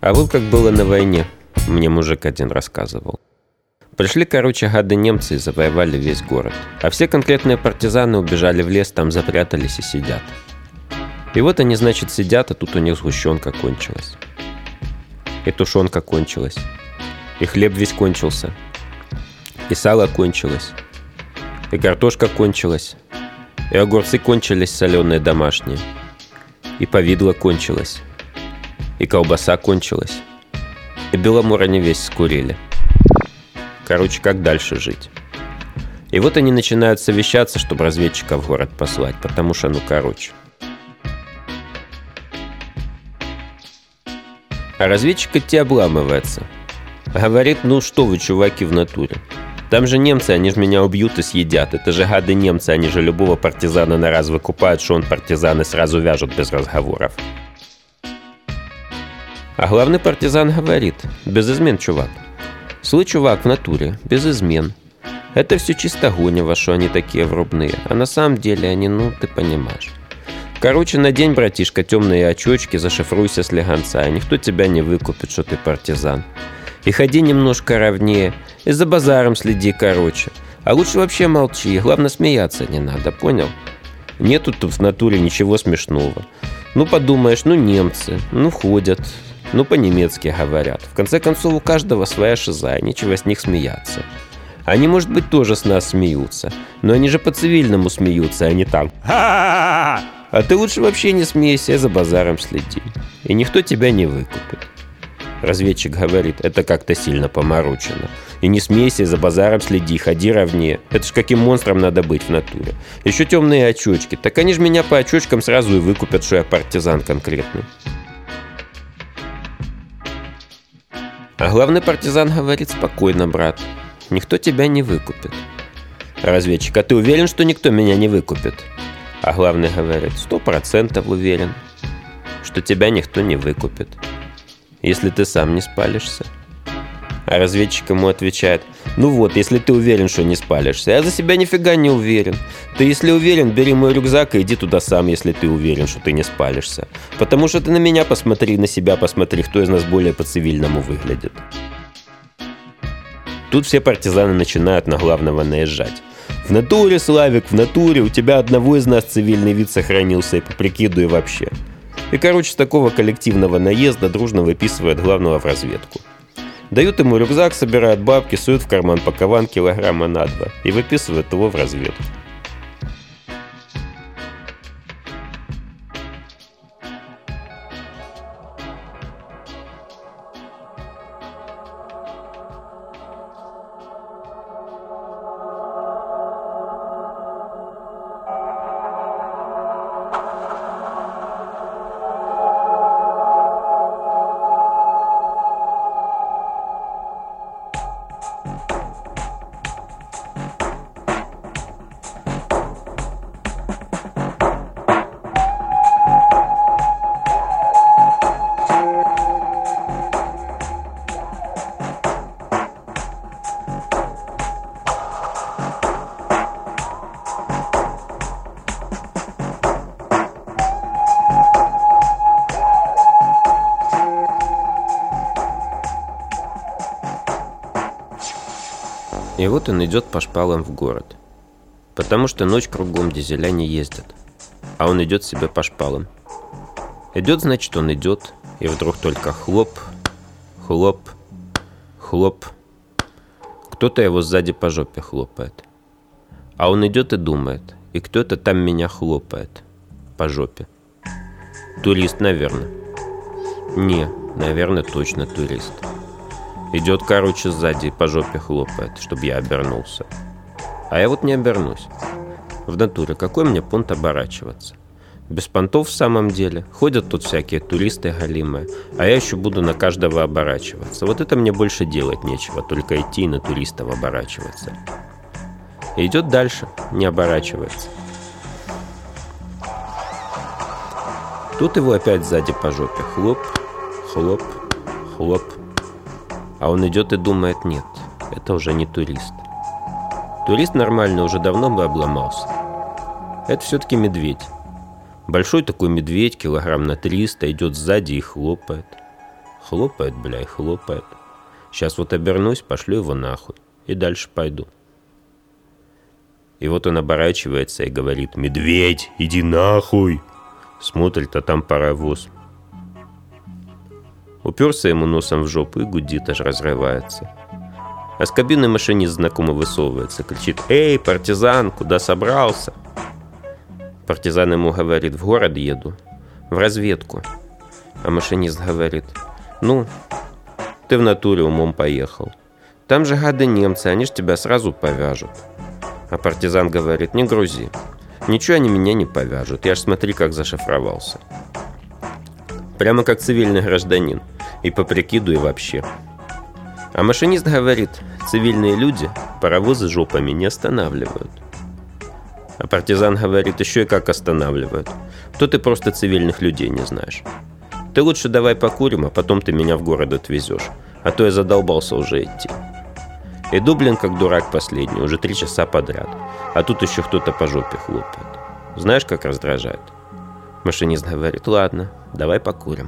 А вот как было на войне, мне мужик один рассказывал. Пришли, гады немцы и завоевали весь город. А все конкретные партизаны убежали в лес, там запрятались и сидят. И вот они, значит, сидят, а тут у них сгущенка кончилась. И тушенка кончилась. И хлеб весь кончился. И сало кончилось. И картошка кончилась. И огурцы кончились соленые домашние. И повидло кончилось. И колбаса кончилась. И беломор они весь скурили. Короче, как дальше жить? И вот они начинают совещаться, чтобы разведчиков в город послать, потому что, А разведчик идти обламывается. Говорит, что вы, чуваки, в натуре? Там же немцы, они же меня убьют и съедят. Это же гады немцы, они же любого партизана на раз выкупают, что он партизан, и сразу вяжут без разговоров. А главный партизан говорит: без измен, чувак. Слышь, чувак, в натуре, без измен. Это все чисто гонево, что они такие врубные. А на самом деле они, ты понимаешь. Короче, надень, братишка, темные очечки, зашифруйся слегонца, и никто тебя не выкупит, что ты партизан. И ходи немножко ровнее, и за базаром следи, короче. А лучше вообще молчи, главное, смеяться не надо, понял? Нету тут в натуре ничего смешного. Подумаешь, немцы, ходят, по-немецки говорят. В конце концов, у каждого своя шиза, и нечего с них смеяться. Они, может быть, тоже с нас смеются, но они же по-цивильному смеются, а не так. А ты лучше вообще не смейся, за базаром следи, и никто тебя не выкупит. Разведчик говорит: это как-то сильно поморочено. И не смейся, за базаром следи, ходи ровнее. Это ж каким монстром надо быть в натуре. Еще темные очечки. Так они же меня по очечкам сразу и выкупят, что я партизан конкретный. А главный партизан говорит: спокойно, брат. Никто тебя не выкупит. Разведчик: а ты уверен, что никто меня не выкупит? А главный говорит: 100% уверен, что тебя никто не выкупит, если ты сам не спалишься. А разведчик ему отвечает: если ты уверен, что не спалишься. Я за себя нифига не уверен. Ты, если уверен, бери мой рюкзак и иди туда сам, если ты уверен, что ты не спалишься. Потому что ты на меня посмотри, на себя посмотри, кто из нас более по-цивильному выглядит. Тут все партизаны начинают на главного наезжать. В натуре, Славик, в натуре, у тебя одного из нас цивильный вид сохранился, и по прикиду и вообще. И, с такого коллективного наезда дружно выписывают главного в разведку. Дают ему рюкзак, собирают бабки, суют в карман пакован килограмма на 2 и выписывают его в разведку. И вот он идет по шпалам в город. Потому что ночь кругом, дизеля не ездят. А он идет себе по шпалам. Идет, значит, он идет, и вдруг только хлоп, хлоп, хлоп. Кто-то его сзади по жопе хлопает. А он идет и думает: и кто-то там меня хлопает по жопе. Турист, наверное. Не, наверное, точно турист. Идет, сзади по жопе хлопает, чтобы я обернулся. А я вот не обернусь. В натуре, какой мне понт оборачиваться? Без понтов в самом деле. Ходят тут всякие туристы галимые, а я еще буду на каждого оборачиваться. Вот это мне больше делать нечего, только идти и на туристов оборачиваться. И идет дальше, не оборачивается. Тут его опять сзади по жопе. Хлоп, хлоп, хлоп. А он идет и думает: нет, это уже не турист. Турист нормальный уже давно бы обломался. Это все-таки медведь. Большой такой медведь, килограмм на 300, идет сзади и хлопает. Хлопает, бля, и хлопает. Сейчас вот обернусь, пошлю его нахуй. И дальше пойду. И вот он оборачивается и говорит: «Медведь, иди нахуй!» Смотрит, а там паровоз. Уперся ему носом в жопу и гудит, аж разрывается. А с кабины машинист знакомо высовывается, кричит: «Эй, партизан, куда собрался?» Партизан ему говорит: «В город еду, в разведку». А машинист говорит: «Ну, ты в натуре умом поехал. Там же гады немцы, они ж тебя сразу повяжут». А партизан говорит: «Не грузи, ничего они меня не повяжут, я ж смотри, как зашифровался. Прямо как цивильный гражданин, и по прикиду, и вообще». А машинист говорит: «Цивильные люди паровозы жопами не останавливают». А партизан говорит: «Еще и как останавливают. То ты просто цивильных людей не знаешь. Ты лучше давай покурим, а потом ты меня в город отвезешь, а то я задолбался уже идти». Иду, блин, как дурак последний, уже 3 часа подряд, а тут еще кто-то по жопе хлопает. Знаешь, как раздражает? Машинист говорит: «Ладно, давай покурим».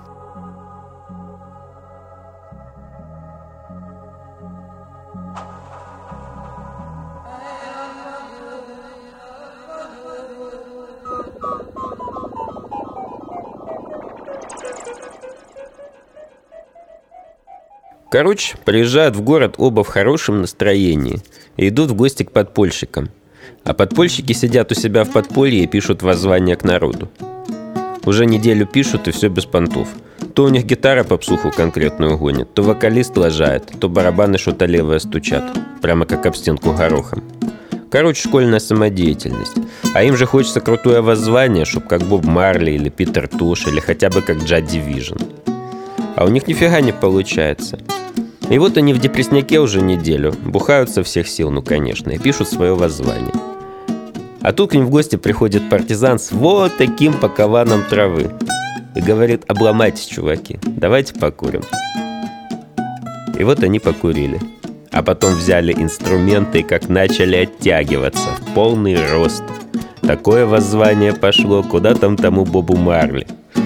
Короче, приезжают в город оба в хорошем настроении и идут в гости к подпольщикам. А подпольщики сидят у себя в подполье и пишут воззвания к народу. Уже неделю пишут, и все без понтов. То у них гитара попсуху конкретную гонит, то вокалист лажает, то барабаны что-то левое стучат, прямо как об стенку горохом. Короче, школьная самодеятельность. А им же хочется крутое воззвание, чтоб как Боб Марли или Питер Тош, или хотя бы как Joy Division. А у них нифига не получается. И вот они в депрессняке уже неделю, бухают со всех сил, ну конечно, и пишут свое воззвание. А тут к ним в гости приходит партизан с вот таким пакованом травы и говорит: «Обломайтесь, чуваки, давайте покурим». И вот они покурили. А потом взяли инструменты и как начали оттягиваться в полный рост. Такое воззвание пошло, куда там тому Бобу Марли.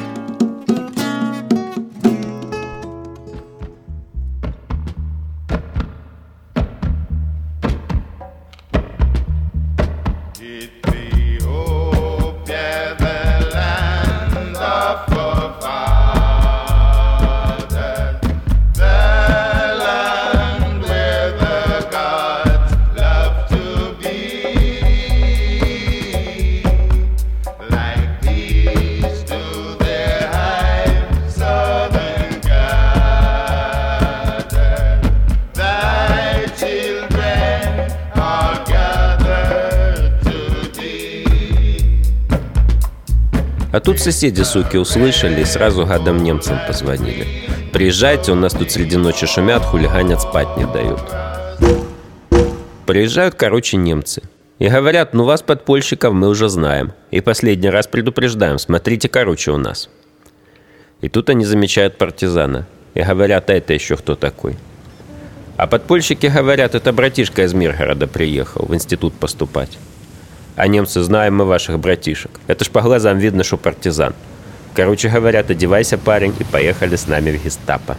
А тут соседи, суки, услышали и сразу гадам немцам позвонили. «Приезжайте, у нас тут среди ночи шумят, хулиганят, спать не дают». Приезжают, короче, немцы. И говорят: «Ну вас, подпольщиков, мы уже знаем. И последний раз предупреждаем, смотрите, короче, у нас». И тут они замечают партизана. И говорят: «А это еще кто такой?» А подпольщики говорят: «Это братишка из Миргорода приехал в институт поступать». А немцы: «Знаем мы ваших братишек. Это ж по глазам видно, что партизан». Короче говорят: «Одевайся, парень, и поехали с нами в гестапо».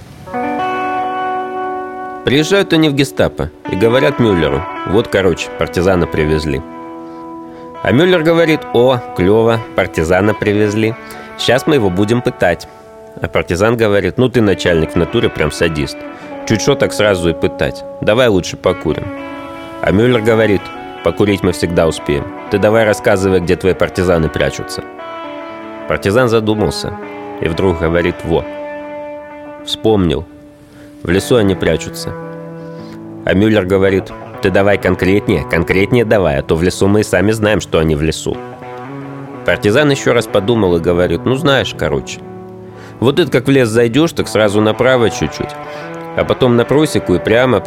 Приезжают они в гестапо и говорят Мюллеру: «Вот, короче, партизана привезли». А Мюллер говорит: «О, клево, партизана привезли. Сейчас мы его будем пытать». А партизан говорит: «Ну ты, начальник, в натуре прям садист. Чуть что так сразу и пытать. Давай лучше покурим». А Мюллер говорит: «Покурить мы всегда успеем. Ты давай рассказывай, где твои партизаны прячутся». Партизан задумался и вдруг говорит: «Во, вспомнил. В лесу они прячутся». А Мюллер говорит: «Ты давай конкретнее давай, а то в лесу мы и сами знаем, что они в лесу». Партизан еще раз подумал и говорит: «Ну знаешь, короче, вот это как в лес зайдешь, так сразу направо чуть-чуть, а потом на просеку и прямо.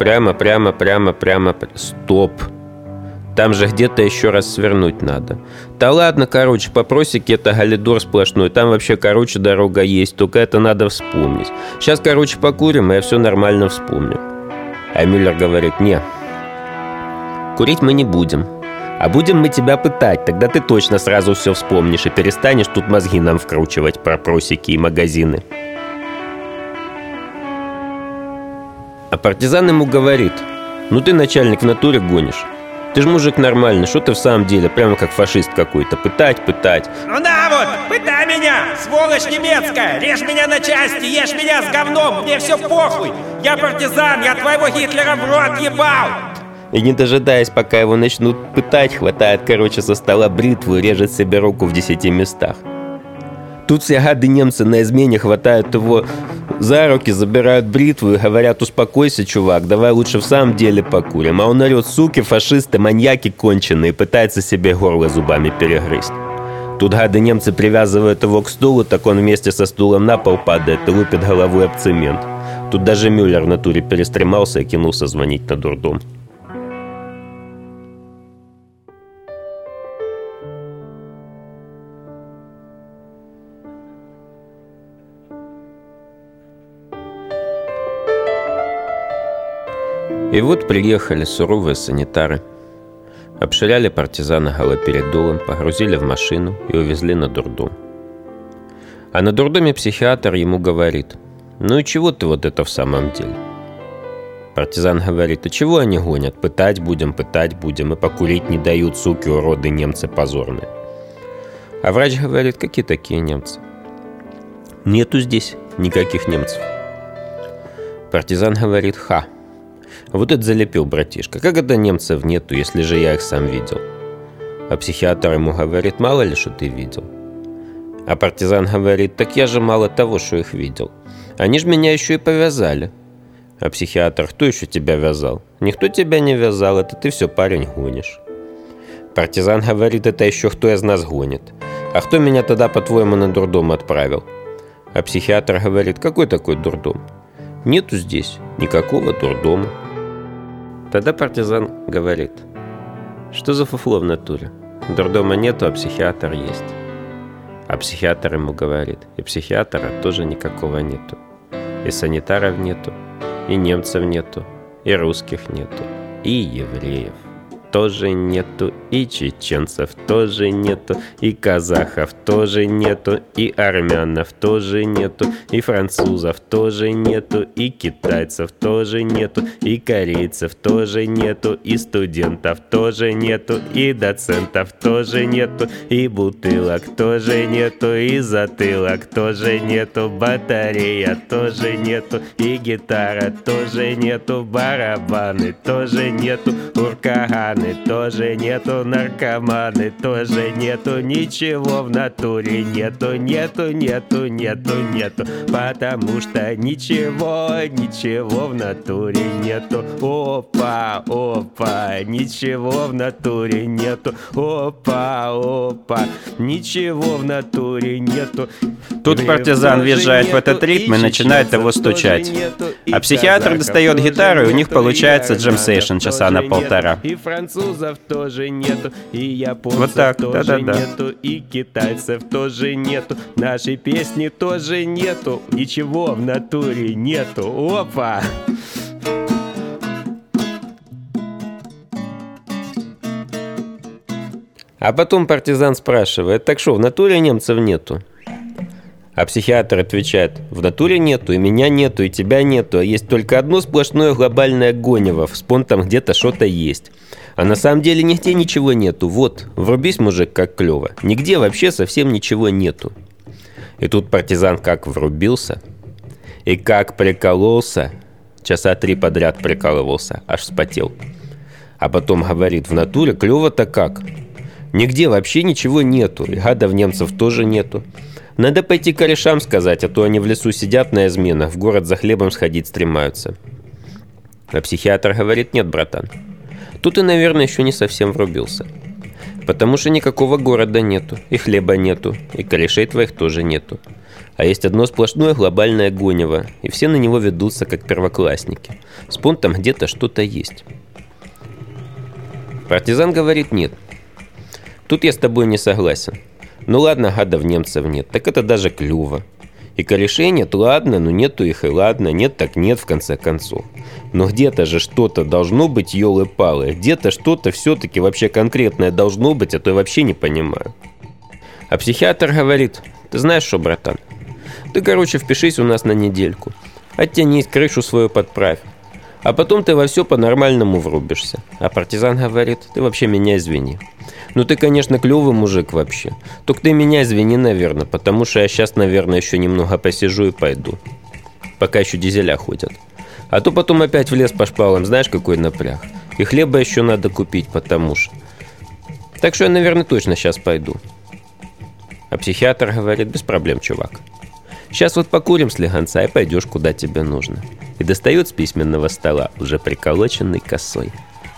Стоп! Там же где-то еще раз свернуть надо. Да ладно, короче, по просеке это галидор сплошной. Там вообще, короче, дорога есть. Только это надо вспомнить. Сейчас, короче, покурим, и я все нормально вспомню». А Мюллер говорит: «Не, курить мы не будем. А будем мы тебя пытать. Тогда ты точно сразу все вспомнишь и перестанешь тут мозги нам вкручивать про просеки и магазины». партизан ему говорит: ну ты, начальник, в натуре гонишь. Ты же мужик нормальный, что ты в самом деле, прямо как фашист какой-то, пытать. Ну да вот, пытай меня, сволочь немецкая, режь меня на части, ешь меня с говном, мне все похуй. Я партизан, я твоего Гитлера в рот ебал. И не дожидаясь, пока его начнут пытать, хватает, со стола бритву и режет себе руку в 10 местах. Тут все гады немцы на измене хватают его за руки, забирают бритву и говорят: успокойся, чувак, давай лучше в самом деле покурим. А он орет: суки, фашисты, маньяки конченые, и пытается себе горло зубами перегрызть. Тут гады немцы привязывают его к стулу, так он вместе со стулом на пол падает и лупит головой об цемент. Тут даже Мюллер в натуре перестремался и кинулся звонить на дурдом. И вот приехали суровые санитары. Обширяли партизана галоперидолом, погрузили в машину и увезли на дурдом. А на дурдоме психиатр ему говорит: ну и чего ты вот это в самом деле? Партизан говорит: а чего они гонят? Пытать будем, и покурить не дают, суки, уроды, немцы позорные. А врач говорит: какие такие немцы? Нету здесь никаких немцев. Партизан говорит: ха. Вот это залепил, братишка. Как это немцев нету, если же я их сам видел? А психиатр ему говорит: мало ли, что ты видел. А партизан говорит: так я же мало того, что их видел. Они же меня еще и повязали. А психиатр: кто еще тебя вязал? Никто тебя не вязал, это ты все, парень, гонишь. Партизан говорит: это еще кто из нас гонит? А кто меня тогда, по-твоему, на дурдом отправил? А психиатр говорит: какой такой дурдом? Нету здесь никакого дурдома. Тогда партизан говорит: что за фуфло в натуре? Дурдома нету, а психиатр есть. А психиатр ему говорит: и психиатра тоже никакого нету. И санитаров нету, и немцев нету, и русских нету, и евреев тоже нету, и чеченцев тоже нету, и казахов тоже нету, и армянов тоже нету, и французов тоже нету, и китайцев тоже нету, и корейцев тоже нету, и студентов тоже нету, и доцентов тоже нету, и бутылок тоже нету, и затылок тоже нету, батарея тоже нету, и гитара тоже нету, барабаны тоже нету, уркаганы тоже нету, наркоманы тоже нету, ничего в натуре нету, потому что ничего в натуре нету. Опа, ничего в натуре нету. Опа, ничего в натуре нету. Тут партизан въезжает в этот ритм и начинает его стучать. А психиатр достает гитару, и у них получается джем-сейшн часа на полтора. И французов тоже нету, и японцев вот так, тоже да-да-да. нету, и китайцев тоже нету, нашей песни тоже нету, ничего в натуре нету. Опа! А потом партизан спрашивает: так что, в натуре немцев нету? А психиатр отвечает: в натуре нету, и меня нету, и тебя нету, а есть только одно сплошное глобальное гонево, вспон там где-то что-то есть. А на самом деле нигде ничего нету. Вот, врубись, мужик, как клево. Нигде вообще совсем ничего нету. И тут партизан как врубился, и как прикололся, часа 3 подряд прикалывался, аж вспотел. А потом говорит: в натуре клево-то как? Нигде вообще ничего нету, и гадов немцев тоже нету. Надо пойти корешам сказать, а то они в лесу сидят на изменах, в город за хлебом сходить стремаются. А психиатр говорит: нет, братан, тут ты, наверное, еще не совсем врубился. Потому что никакого города нету, и хлеба нету, и корешей твоих тоже нету. А есть одно сплошное глобальное гонево, и все на него ведутся, как первоклассники. Спон там где-то что-то есть. Партизан говорит: нет, тут я с тобой не согласен. Ну ладно, гадов немцев нет, так это даже клево. И корешей нет, ладно, но нету их, и ладно, нет так нет, в конце концов. Но где-то же что-то должно быть, ёлы-палы, где-то что-то все-таки вообще конкретное должно быть, а то я вообще не понимаю. А психиатр говорит: ты знаешь что, братан, ты, короче, впишись у нас на недельку, оттянись, крышу свою подправь. А потом ты во все по-нормальному врубишься. А партизан говорит: ты вообще меня извини. Ну ты, конечно, клевый мужик вообще. Только ты меня извини, наверное, потому что я сейчас, наверное, еще немного посижу и пойду. Пока еще дизеля ходят. А то потом опять в лес по шпалам, знаешь, какой напряг. И хлеба еще надо купить, потому что. Так что я, наверное, точно сейчас пойду. А психиатр говорит: без проблем, чувак. Сейчас вот покурим слегонца и пойдешь, куда тебе нужно. И достает с письменного стола уже приколоченный косой.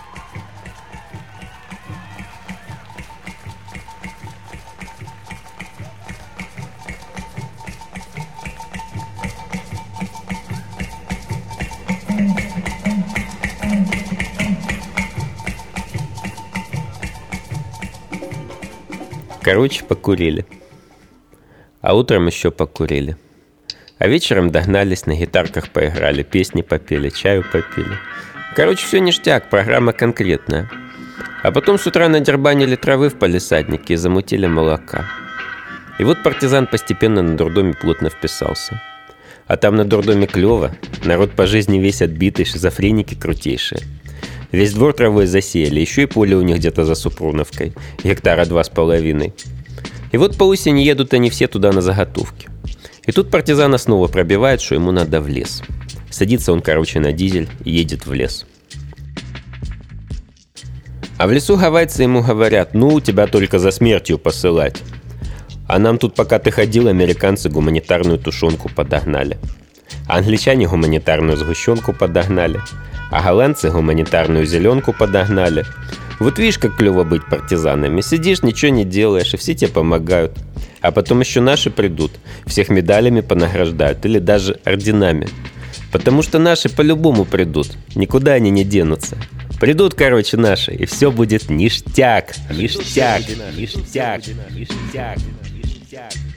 Короче, покурили. А утром еще покурили. А вечером догнались, на гитарках поиграли, песни попели, чаю попили. Короче, все ништяк, программа конкретная. А потом с утра надербанили травы в палисаднике и замутили молока. И вот партизан постепенно на дурдоме плотно вписался. А там на дурдоме клево, народ по жизни весь отбитый, шизофреники крутейшие. Весь двор травой засеяли, еще и поле у них где-то за Супруновкой, 2,5 гектара. И вот по осени едут они все туда на заготовки. И тут партизана снова пробивает, что ему надо в лес. Садится он, короче, на дизель и едет в лес. А в лесу гавайцы ему говорят: ну, тебя только за смертью посылать. А нам тут, пока ты ходил, американцы гуманитарную тушенку подогнали. А англичане гуманитарную сгущенку подогнали. А голландцы гуманитарную зеленку подогнали. Вот видишь, как клево быть партизанами. Сидишь, ничего не делаешь, и все тебе помогают. А потом еще наши придут, всех медалями понаграждают или даже орденами. Потому что наши по-любому придут, никуда они не денутся. Придут, короче, наши, и все будет ништяк, ништяк, ништяк, ништяк, ништяк.